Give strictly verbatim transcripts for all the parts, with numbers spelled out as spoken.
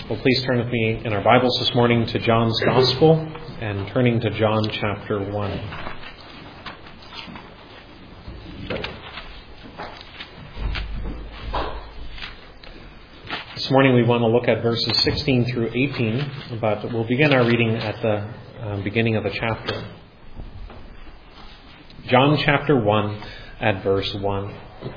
Well, please turn with me in our Bibles this morning to John's Gospel and turning to John chapter one. This morning we want to look at verses sixteen through eighteen, but we'll begin our reading at the uh, beginning of the chapter. John chapter one at verse one.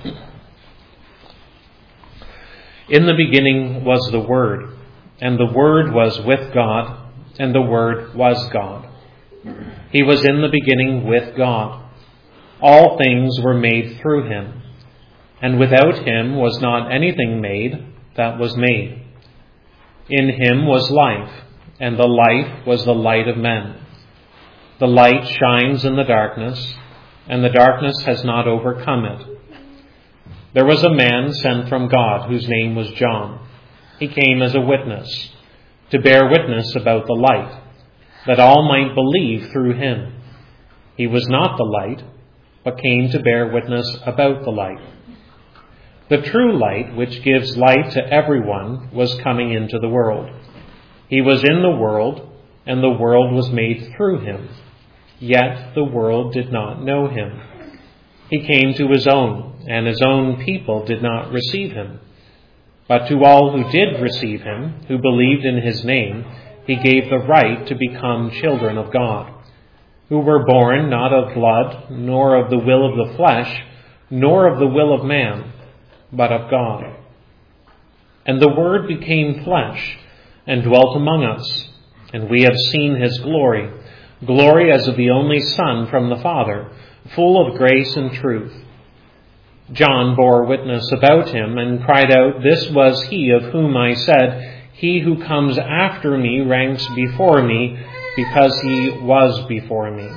In the beginning was the Word, and the Word was with God, and the Word was God. He was in the beginning with God. All things were made through him, and without him was not anything made that was made. In him was life, and the life was the light of men. The light shines in the darkness, and the darkness has not overcome it. There was a man sent from God whose name was John. He came as a witness, to bear witness about the light, that all might believe through him. He was not the light, but came to bear witness about the light. The true light, which gives light to everyone, was coming into the world. He was in the world, and the world was made through him. Yet the world did not know him. He came to his own, and his own people did not receive him. But to all who did receive him, who believed in his name, he gave the right to become children of God, who were born not of blood, nor of the will of the flesh, nor of the will of man, but of God. And the Word became flesh and dwelt among us, and we have seen his glory, glory as of the only Son from the Father, full of grace and truth. John bore witness about him and cried out, "This was he of whom I said, 'He who comes after me ranks before me, because he was before me.'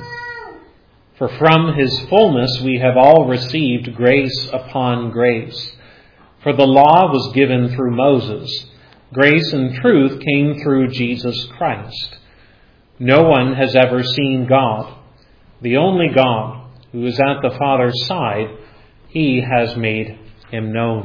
For from his fullness we have all received grace upon grace. For the law was given through Moses. Grace and truth came through Jesus Christ. No one has ever seen God. The only God, who is at the Father's side, he has made him known."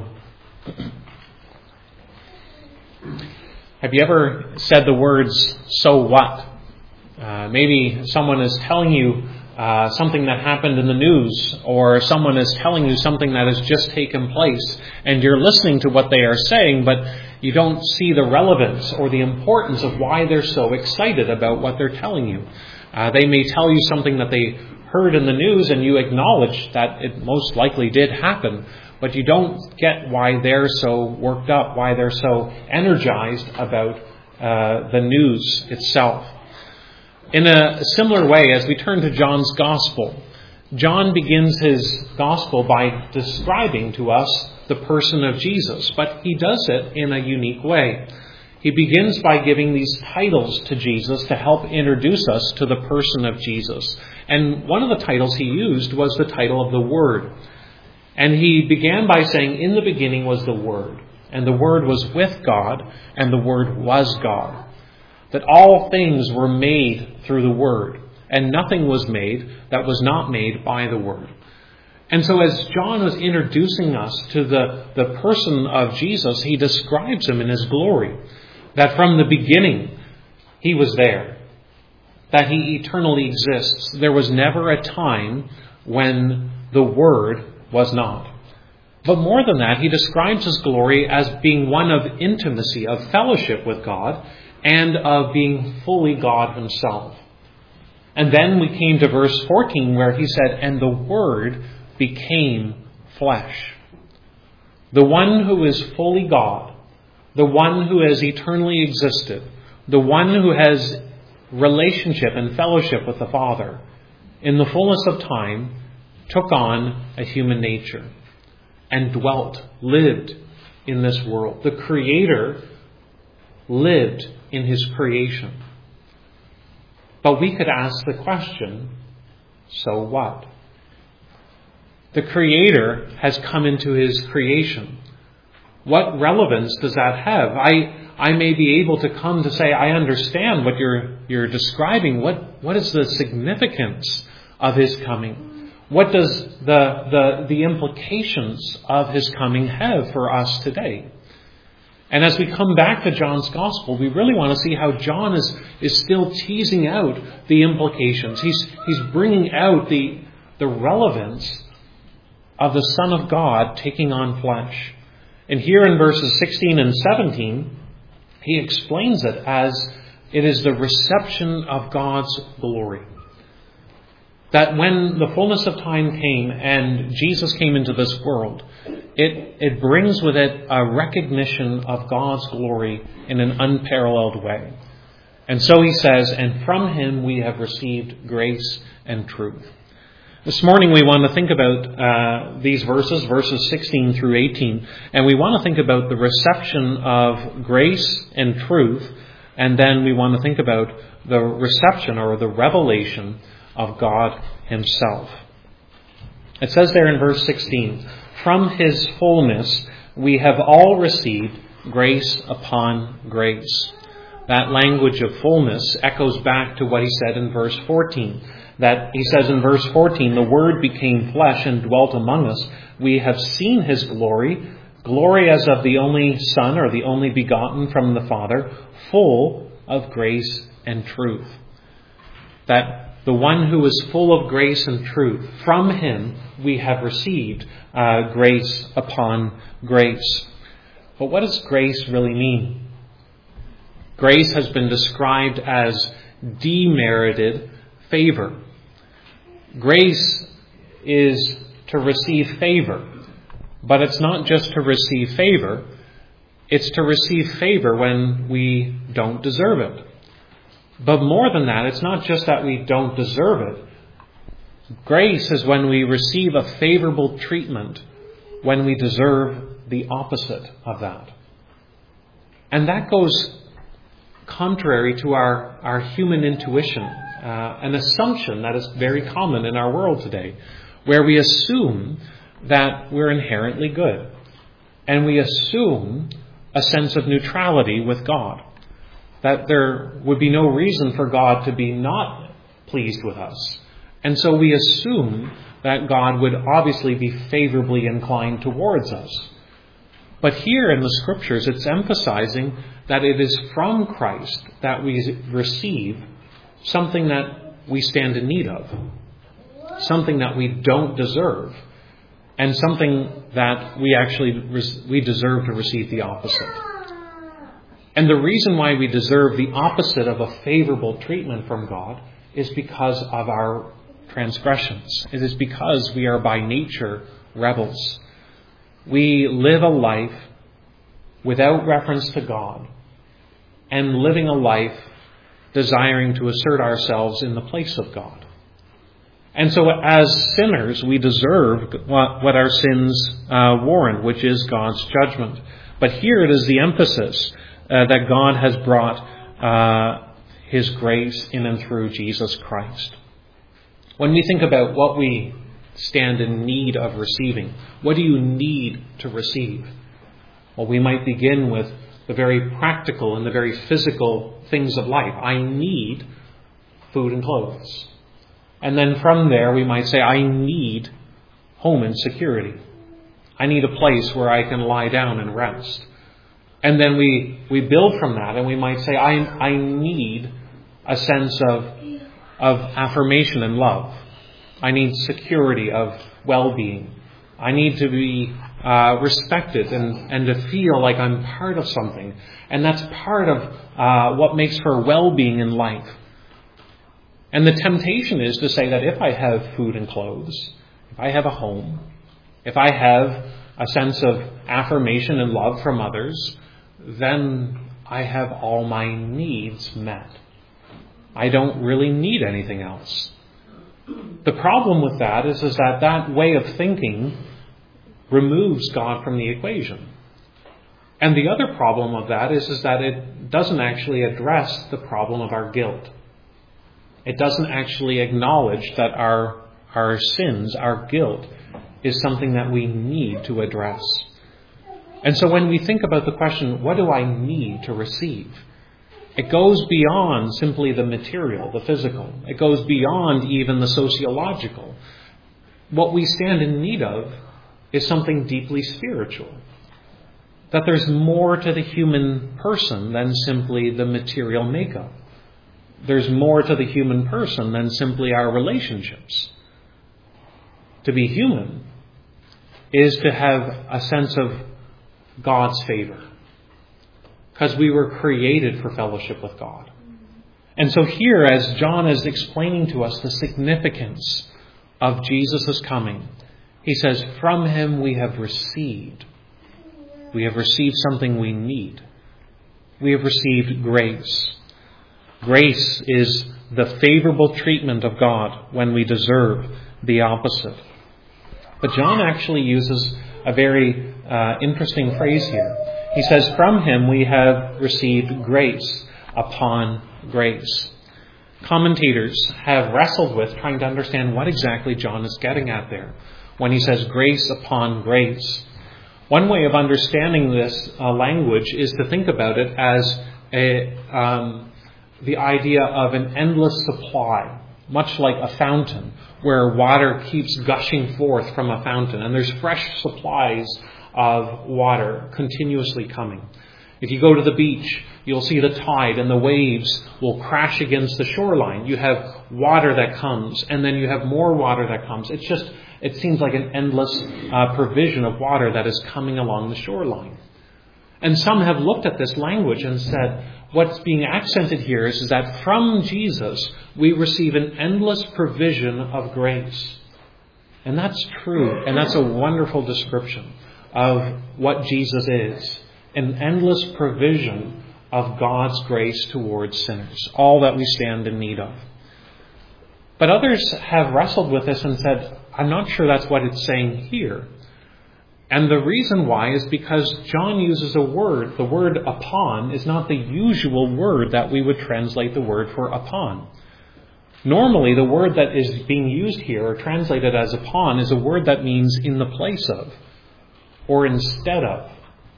Have you ever said the words, "so what"? Uh, maybe someone is telling you uh, something that happened in the news, or someone is telling you something that has just taken place, and you're listening to what they are saying, but you don't see the relevance or the importance of why they're so excited about what they're telling you. Uh, they may tell you something that they heard in the news, and you acknowledge that it most likely did happen, but you don't get why they're so worked up, why they're so energized about uh, the news itself. In a similar way, as we turn to John's Gospel, John begins his Gospel by describing to us the person of Jesus, but he does it in a unique way. He begins by giving these titles to Jesus to help introduce us to the person of Jesus. And one of the titles he used was the title of the Word. And he began by saying, "In the beginning was the Word, and the Word was with God, and the Word was God." That all things were made through the Word, and nothing was made that was not made by the Word. And so as John was introducing us to the, the person of Jesus, he describes him in his glory. That from the beginning, he was there. That he eternally exists. There was never a time when the Word was not. But more than that, he describes his glory as being one of intimacy, of fellowship with God, and of being fully God himself. And then we came to verse fourteen, where he said, "And the Word became flesh." The one who is fully God, the one who has eternally existed, the one who has relationship and fellowship with the Father, in the fullness of time, took on a human nature and dwelt, lived in this world. The Creator lived in his creation. But we could ask the question, so what? The Creator has come into his creation. What relevance does that have? I I may be able to come to say, I understand what you're you're describing. What what is the significance of his coming? What does the the the implications of his coming have for us today? And as we come back to John's Gospel, we really want to see how John is, is still teasing out the implications. He's, he's bringing out the, the relevance of the Son of God taking on flesh. And here in verses sixteen and seventeen, he explains it as it is the reception of God's glory. That when the fullness of time came and Jesus came into this world, it, it brings with it a recognition of God's glory in an unparalleled way. And so he says, and from him we have received grace and truth. This morning we want to think about uh, these verses, verses sixteen through eighteen, and we want to think about the reception of grace and truth, and then we want to think about the reception or the revelation of God himself. It says there in verse sixteen, from his fullness we have all received grace upon grace. That language of fullness echoes back to what he said in verse fourteen. That he says in verse fourteen, the Word became flesh and dwelt among us. We have seen his glory, glory as of the only Son or the only begotten from the Father, full of grace and truth. That the one who is full of grace and truth, from him we have received uh, grace upon grace. But what does grace really mean? Grace has been described as demerited favor. Grace is to receive favor, but it's not just to receive favor, it's to receive favor when we don't deserve it. But more than that, it's not just that we don't deserve it. Grace is when we receive a favorable treatment when we deserve the opposite of that. And that goes contrary to our, our human intuition, uh, an assumption that is very common in our world today, where we assume that we're inherently good. And we assume a sense of neutrality with God. That there would be no reason for God to be not pleased with us. And so we assume that God would obviously be favorably inclined towards us. But here in the Scriptures, it's emphasizing that it is from Christ that we receive something that we stand in need of. Something that we don't deserve. And something that we actually we deserve to receive the opposite. And the reason why we deserve the opposite of a favorable treatment from God is because of our transgressions. It is because we are by nature rebels. We live a life without reference to God and living a life desiring to assert ourselves in the place of God. And so as sinners, we deserve what, what our sins uh, warrant, which is God's judgment. But here it is the emphasis uh, that God has brought uh, his grace in and through Jesus Christ. When we think about what we stand in need of receiving, what do you need to receive? Well, we might begin with the very practical and the very physical things of life. I need food and clothes. And then from there, we might say, I need home and security. I need a place where I can lie down and rest. And then we, we build from that, and we might say, I, I need a sense of, of affirmation and love. I need security of well-being. I need to be uh, respected and, and to feel like I'm part of something. And that's part of uh, what makes for well-being in life. And the temptation is to say that if I have food and clothes, if I have a home, if I have a sense of affirmation and love from others, then I have all my needs met. I don't really need anything else. The problem with that is, is that that way of thinking removes God from the equation. And the other problem of that is, is that it doesn't actually address the problem of our guilt. It doesn't actually acknowledge that our, our sins, our guilt, is something that we need to address. And so when we think about the question, what do I need to receive? It goes beyond simply the material, the physical. It goes beyond even the sociological. What we stand in need of is something deeply spiritual. that there's more to the human person than simply the material makeup. There's more to the human person than simply our relationships. To be human is to have a sense of God's favor, because we were created for fellowship with God. And so here, as John is explaining to us the significance of Jesus' coming, he says, from him we have received. We have received something we need. We have received grace. Grace is the favorable treatment of God when we deserve the opposite. But John actually uses a very uh, interesting phrase here. He says, from him we have received grace upon grace. Commentators have wrestled with trying to understand what exactly John is getting at there when he says grace upon grace. One way of understanding this uh, language is to think about it as a, um, the idea of an endless supply, much like a fountain, where water keeps gushing forth from a fountain, and there's fresh supplies of water continuously coming. If you go to the beach, you'll see the tide and the waves will crash against the shoreline. You have water that comes, and then you have more water that comes. It's just, it seems like an endless uh, provision of water that is coming along the shoreline. And some have looked at this language and said, what's being accented here is, is that from Jesus, we receive an endless provision of grace. And that's true, and that's a wonderful description of what Jesus is. An endless provision of God's grace towards sinners, all that we stand in need of. But others have wrestled with this and said, I'm not sure that's what it's saying here. And the reason why is because John uses a word. The word upon is not the usual word that we would translate the word for upon. Normally, the word that is being used here or translated as upon is a word that means in the place of or instead of.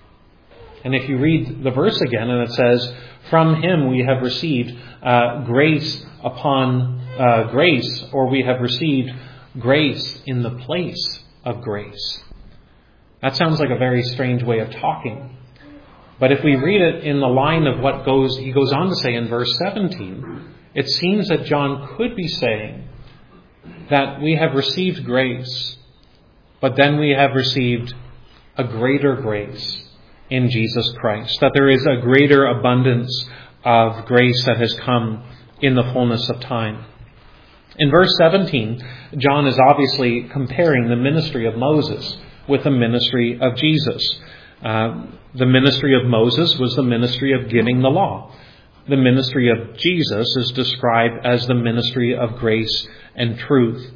And if you read the verse again, and it says, from him we have received uh, grace upon uh, grace, or we have received grace in the place of grace. That sounds like a very strange way of talking. But if we read it in the line of what goes, he goes on to say in verse seventeen, it seems that John could be saying that we have received grace, but then we have received a greater grace in Jesus Christ, that there is a greater abundance of grace that has come in the fullness of time. In verse seventeen, John is obviously comparing the ministry of Moses with the ministry of Jesus. Uh, the ministry of Moses was the ministry of giving the law. The ministry of Jesus is described as the ministry of grace and truth.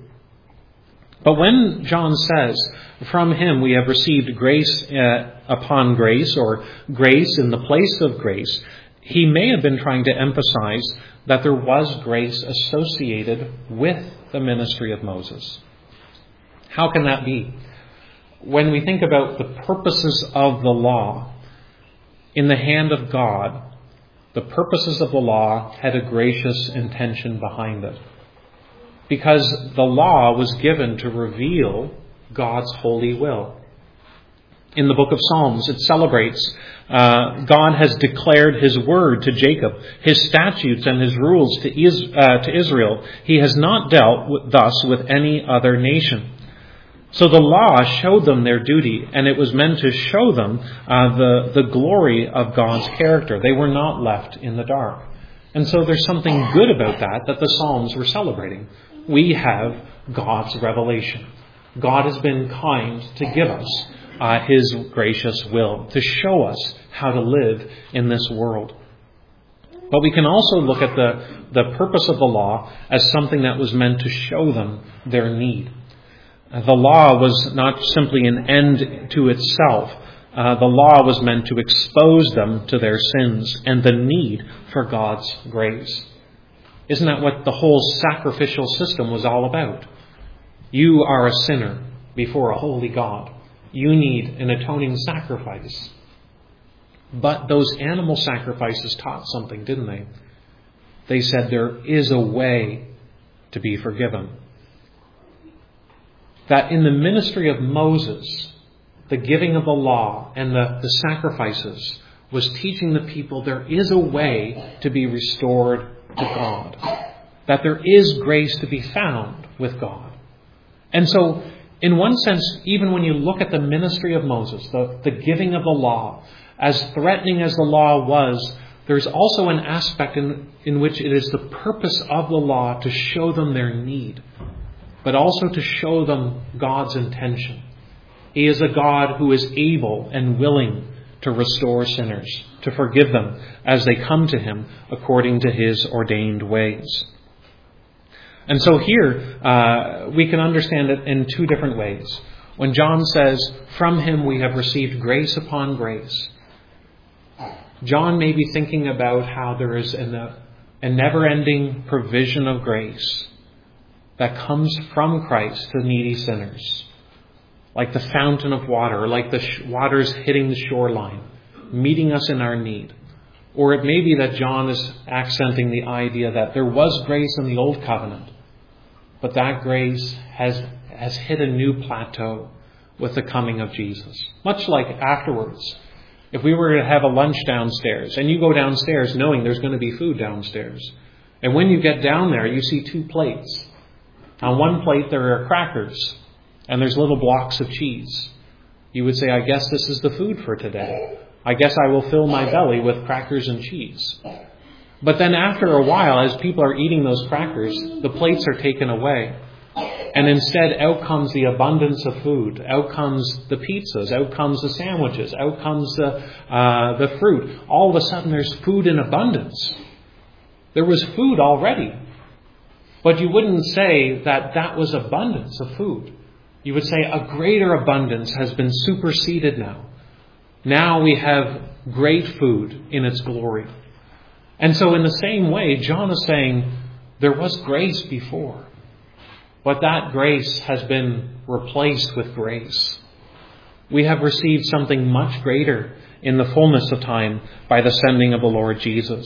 But when John says, from him we have received grace uh, upon grace, or grace in the place of grace, he may have been trying to emphasize that there was grace associated with the ministry of Moses. How can that be? When we think about the purposes of the law, in the hand of God, the purposes of the law had a gracious intention behind it. Because the law was given to reveal God's holy will. In the book of Psalms, it celebrates uh, God has declared his word to Jacob, his statutes and his rules to, Is, uh, to Israel. He has not dealt with, thus with any other nation. So the law showed them their duty, and it was meant to show them uh, the, the glory of God's character. They were not left in the dark. And so there's something good about that that the Psalms were celebrating. We have God's revelation. God has been kind to give us uh, his gracious will, to show us how to live in this world. But we can also look at the, the purpose of the law as something that was meant to show them their need. The law was not simply an end to itself. Uh, the law was meant to expose them to their sins and the need for God's grace. Isn't that what the whole sacrificial system was all about? You are a sinner before a holy God. You need an atoning sacrifice. But those animal sacrifices taught something, didn't they? They said there is a way to be forgiven. That in the ministry of Moses, the giving of the law and the, the sacrifices was teaching the people there is a way to be restored to God, that there is grace to be found with God. And so, in one sense, even when you look at the ministry of Moses, the, the giving of the law, as threatening as the law was, there's also an aspect in, in which it is the purpose of the law to show them their need, but also to show them God's intention. He is a God who is able and willing to restore sinners, to forgive them as they come to him according to his ordained ways. And so here, uh, we can understand it in two different ways. When John says, from him we have received grace upon grace, John may be thinking about how there is a, a never-ending provision of grace that comes from Christ to needy sinners, like the fountain of water, or like the sh- waters hitting the shoreline, meeting us in our need. Or it may be that John is accenting the idea that there was grace in the Old Covenant, but that grace has, has hit a new plateau with the coming of Jesus. Much like afterwards, if we were to have a lunch downstairs, and you go downstairs knowing there's going to be food downstairs, and when you get down there, you see two plates. On one plate there are crackers, and there's little blocks of cheese. You would say, I guess this is the food for today. I guess I will fill my belly with crackers and cheese. But then after a while, as people are eating those crackers, the plates are taken away. And instead, out comes the abundance of food. Out comes the pizzas. Out comes the sandwiches. Out comes the, uh, the fruit. All of a sudden, there's food in abundance. There was food already. But you wouldn't say that that was abundance of food. You would say a greater abundance has been superseded now. Now we have great food in its glory. And so in the same way, John is saying there was grace before, but that grace has been replaced with grace. We have received something much greater in the fullness of time by the sending of the Lord Jesus.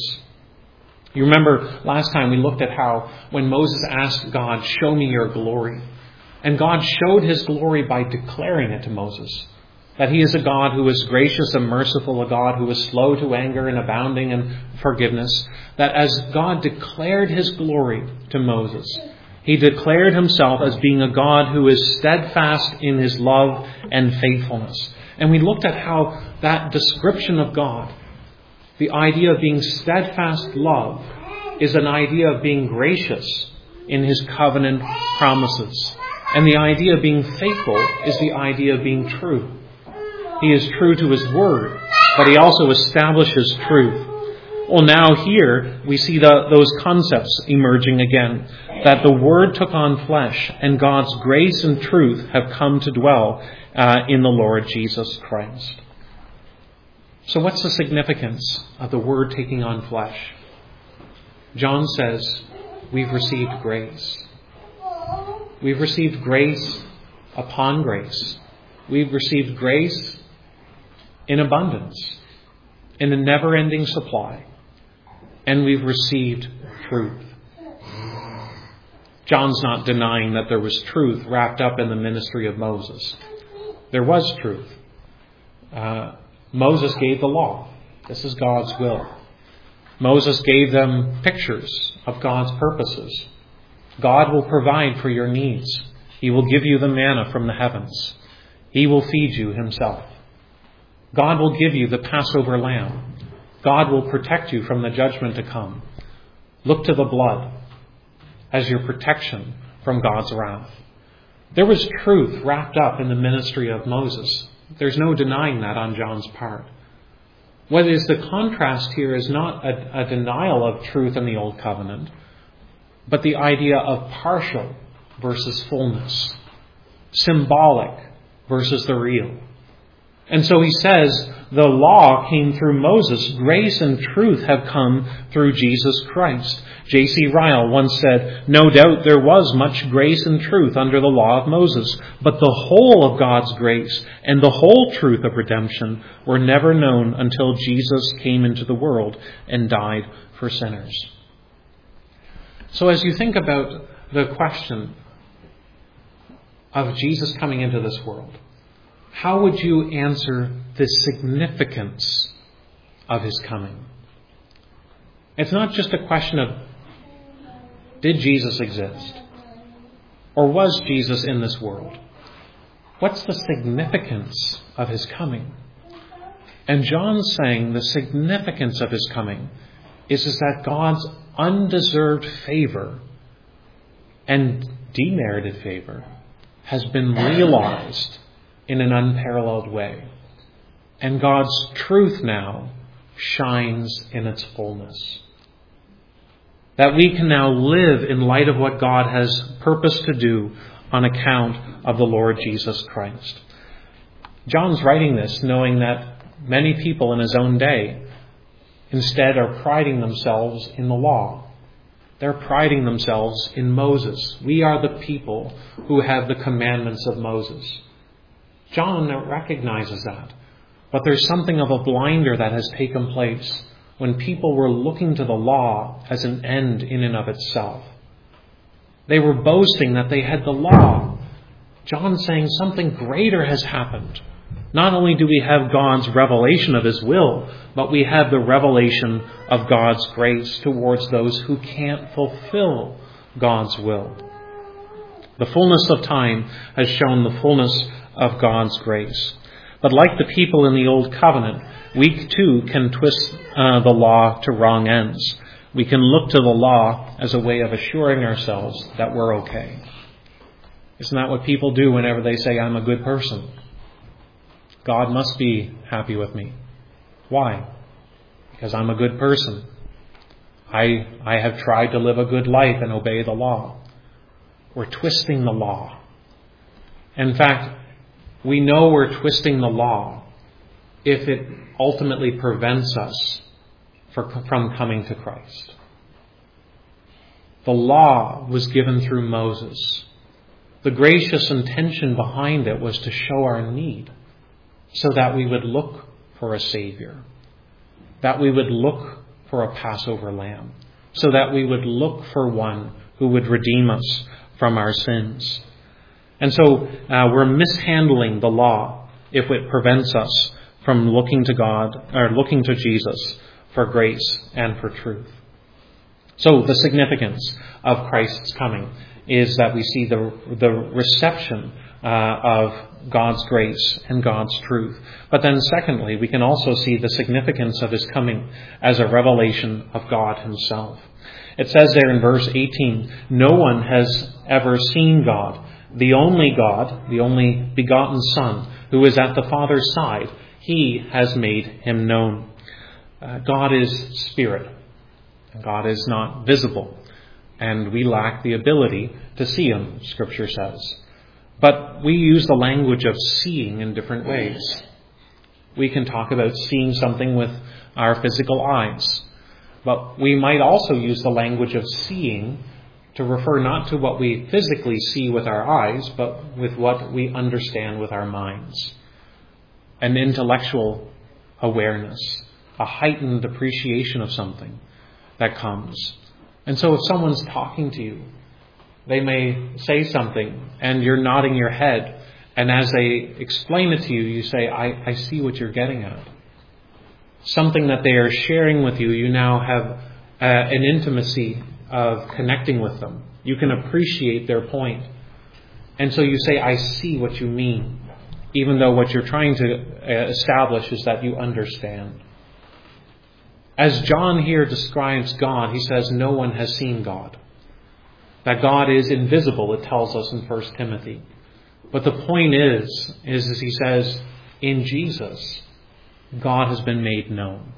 You remember last time we looked at how when Moses asked God, show me your glory. And God showed his glory by declaring it to Moses. That he is a God who is gracious and merciful, a God who is slow to anger and abounding in forgiveness. That as God declared his glory to Moses, he declared himself as being a God who is steadfast in his love and faithfulness. And we looked at how that description of God, the idea of being steadfast love, is an idea of being gracious in his covenant promises. And the idea of being faithful is the idea of being true. He is true to his word, but he also establishes truth. Well, now here we see the, those concepts emerging again, that the Word took on flesh and God's grace and truth have come to dwell uh, in the Lord Jesus Christ. So what's the significance of the Word taking on flesh? John says we've received grace. We've received grace upon grace. We've received grace in abundance, in a never-ending supply. And we've received truth. John's not denying that there was truth wrapped up in the ministry of Moses. There was truth. Uh, Moses gave the law. This is God's will. Moses gave them pictures of God's purposes. God will provide for your needs. He will give you the manna from the heavens. He will feed you himself. God will give you the Passover lamb. God will protect you from the judgment to come. Look to the blood as your protection from God's wrath. There was truth wrapped up in the ministry of Moses. There's no denying that on John's part. What is the contrast here is not a, a denial of truth in the Old Covenant, but the idea of partial versus fullness, symbolic versus the real. And so he says, the law came through Moses. Grace and truth have come through Jesus Christ. J C Ryle once said, no doubt there was much grace and truth under the law of Moses, but the whole of God's grace and the whole truth of redemption were never known until Jesus came into the world and died for sinners. So as you think about the question of Jesus coming into this world, how would you answer the significance of his coming? It's not just a question of, did Jesus exist? Or was Jesus in this world? What's the significance of his coming? And John's saying the significance of his coming is, is that God's undeserved favor and demerited favor has been realized in an unparalleled way. And God's truth now shines in its fullness. That we can now live in light of what God has purposed to do on account of the Lord Jesus Christ. John's writing this knowing that many people in his own day instead are priding themselves in the law. They're priding themselves in Moses. We are the people who have the commandments of Moses. John recognizes that. But there's something of a blinder that has taken place when people were looking to the law as an end in and of itself. They were boasting that they had the law. John's saying something greater has happened. Not only do we have God's revelation of his will, but we have the revelation of God's grace towards those who can't fulfill God's will. The fullness of time has shown the fullness of God's grace. But like the people in the Old Covenant, we too can twist uh, the law to wrong ends. We can look to the law as a way of assuring ourselves that we're okay. Isn't that what people do whenever they say, I'm a good person? God must be happy with me. Why? Because I'm a good person. I, I have tried to live a good life and obey the law. We're twisting the law. In fact, we know we're twisting the law if it ultimately prevents us for, from coming to Christ. The law was given through Moses. The gracious intention behind it was to show our need so that we would look for a Savior, that we would look for a Passover lamb, so that we would look for one who would redeem us from our sins. And so uh, we're mishandling the law if it prevents us from looking to God or looking to Jesus for grace and for truth. So the significance of Christ's coming is that we see the the reception uh, of God's grace and God's truth. But then secondly, we can also see the significance of his coming as a revelation of God himself. It says there in verse eighteen, no one has ever seen God. The only God, the only begotten Son, who is at the Father's side, he has made him known. Uh, God is spirit. God is not visible. And we lack the ability to see him, Scripture says. But we use the language of seeing in different ways. We can talk about seeing something with our physical eyes. But we might also use the language of seeing to refer not to what we physically see with our eyes, but with what we understand with our minds. An intellectual awareness, a heightened appreciation of something that comes. And so if someone's talking to you, they may say something and you're nodding your head, and as they explain it to you, you say, I, I see what you're getting at. Something that they are sharing with you, you now have uh, an intimacy of connecting with them. You can appreciate their point. And so you say, I see what you mean, even though what you're trying to establish is that you understand. As John here describes God, he says no one has seen God. That God is invisible, it tells us in First Timothy. But the point is, is as he says, in Jesus, God has been made known.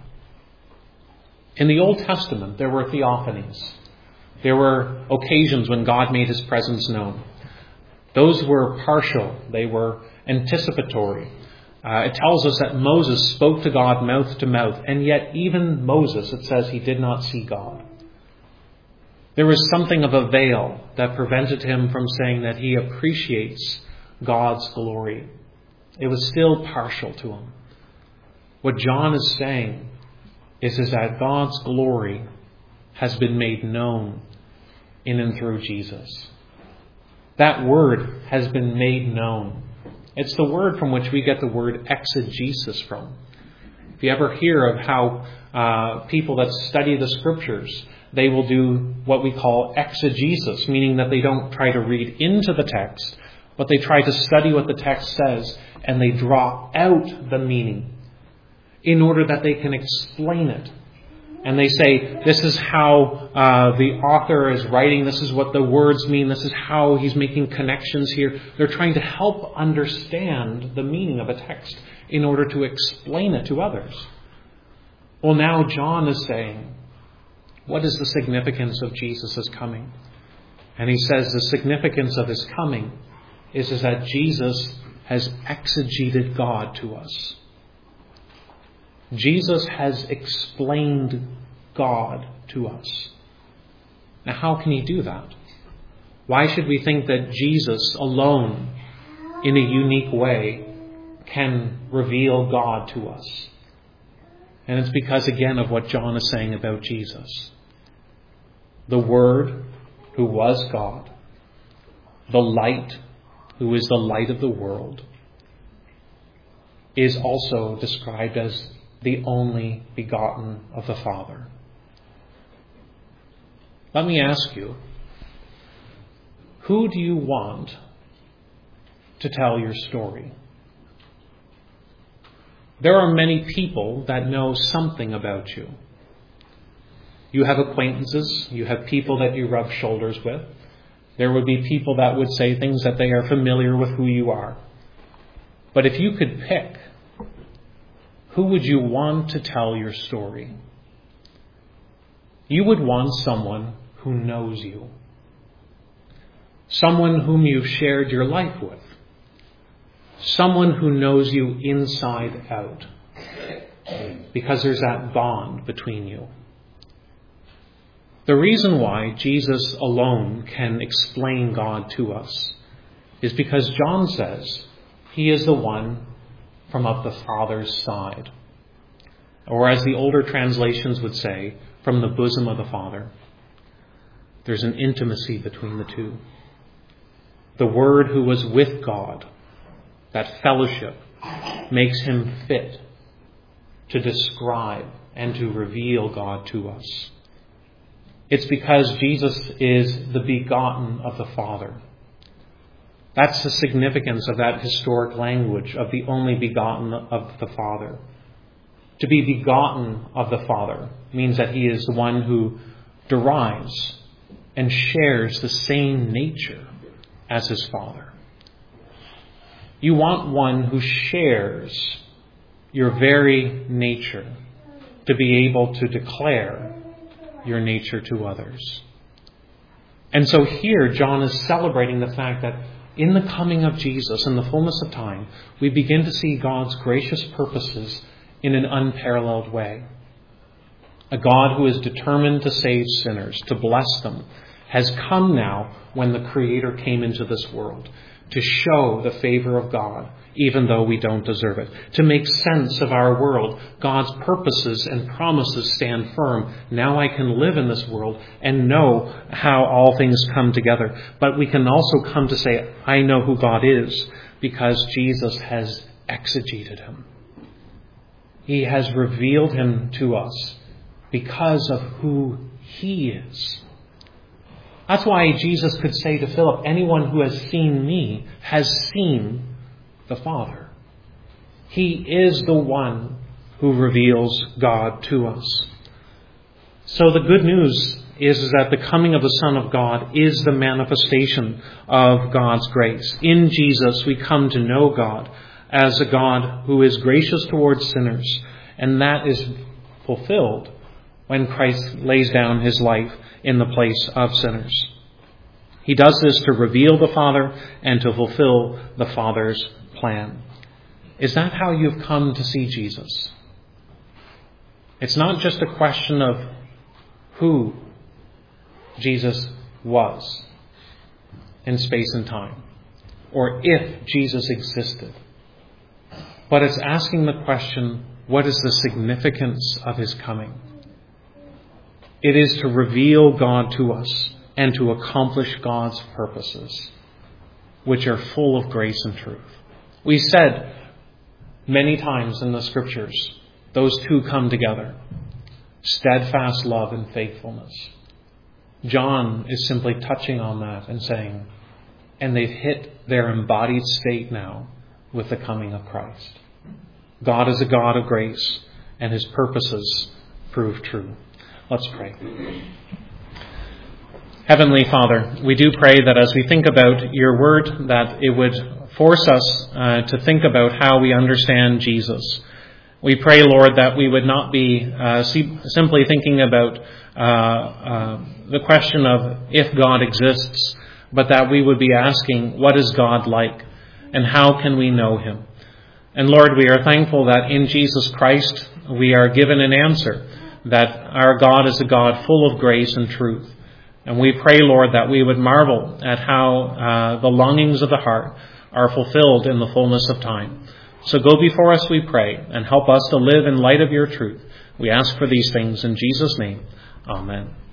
In the Old Testament, there were theophanies. There were occasions when God made his presence known. Those were partial. They were anticipatory. Uh, it tells us that Moses spoke to God mouth to mouth, and yet even Moses, it says, he did not see God. There was something of a veil that prevented him from saying that he appreciates God's glory. It was still partial to him. What John is saying is, is that God's glory has been made known in and through Jesus. That word has been made known. It's the word from which we get the word exegesis from. If you ever hear of how uh, people that study the Scriptures, they will do what we call exegesis, meaning that they don't try to read into the text, but they try to study what the text says, and they draw out the meaning in order that they can explain it. And they say, this is how uh, the author is writing, this is what the words mean, this is how he's making connections here. They're trying to help understand the meaning of a text in order to explain it to others. Well, now John is saying, what is the significance of Jesus' coming? And he says the significance of his coming is, is that Jesus has exegeted God to us. Jesus has explained God to us. Now, how can he do that? Why should we think that Jesus alone, in a unique way, can reveal God to us? And it's because, again, of what John is saying about Jesus. The Word, who was God. The Light, who is the light of the world, is also described as the only begotten of the Father. Let me ask you, who do you want to tell your story? There are many people that know something about you. You have acquaintances, you have people that you rub shoulders with. There would be people that would say things that they are familiar with who you are. But if you could pick, who would you want to tell your story? You would want someone who knows you. Someone whom you've shared your life with. Someone who knows you inside out. Because there's that bond between you. The reason why Jesus alone can explain God to us is because John says he is the one from of the Father's side. Or as the older translations would say, from the bosom of the Father. There's an intimacy between the two. The Word who was with God, that fellowship, makes him fit to describe and to reveal God to us. It's because Jesus is the begotten of the Father. That's the significance of that historic language of the only begotten of the Father. To be begotten of the Father means that he is the one who derives and shares the same nature as his Father. You want one who shares your very nature to be able to declare your nature to others. And so here John is celebrating the fact that in the coming of Jesus, in the fullness of time, we begin to see God's gracious purposes in an unparalleled way. A God who is determined to save sinners, to bless them, has come now when the Creator came into this world to show the favor of God, even though we don't deserve it. To make sense of our world, God's purposes and promises stand firm. Now I can live in this world and know how all things come together. But we can also come to say, I know who God is, because Jesus has exegeted him. He has revealed him to us because of who he is. That's why Jesus could say to Philip, anyone who has seen me has seen the Father. He is the one who reveals God to us. So the good news is, is that the coming of the Son of God is the manifestation of God's grace. In Jesus, we come to know God as a God who is gracious towards sinners, and that is fulfilled when Christ lays down his life in the place of sinners. He does this to reveal the Father and to fulfill the Father's plan. Is that how you've come to see Jesus? It's not just a question of who Jesus was in space and time, or if Jesus existed. But it's asking the question, what is the significance of his coming? It is to reveal God to us and to accomplish God's purposes, which are full of grace and truth. We said many times in the Scriptures, those two come together. Steadfast love and faithfulness. John is simply touching on that and saying, and they've hit their embodied state now with the coming of Christ. God is a God of grace, and his purposes prove true. Let's pray. Heavenly Father, we do pray that as we think about your word, that it would force us uh, to think about how we understand Jesus. We pray, Lord, that we would not be uh, simply thinking about uh, uh, the question of if God exists, but that we would be asking, what is God like, and how can we know him? And Lord, we are thankful that in Jesus Christ we are given an answer, that our God is a God full of grace and truth. And we pray, Lord, that we would marvel at how uh, the longings of the heart are fulfilled in the fullness of time. So go before us, we pray, and help us to live in light of your truth. We ask for these things in Jesus' name. Amen.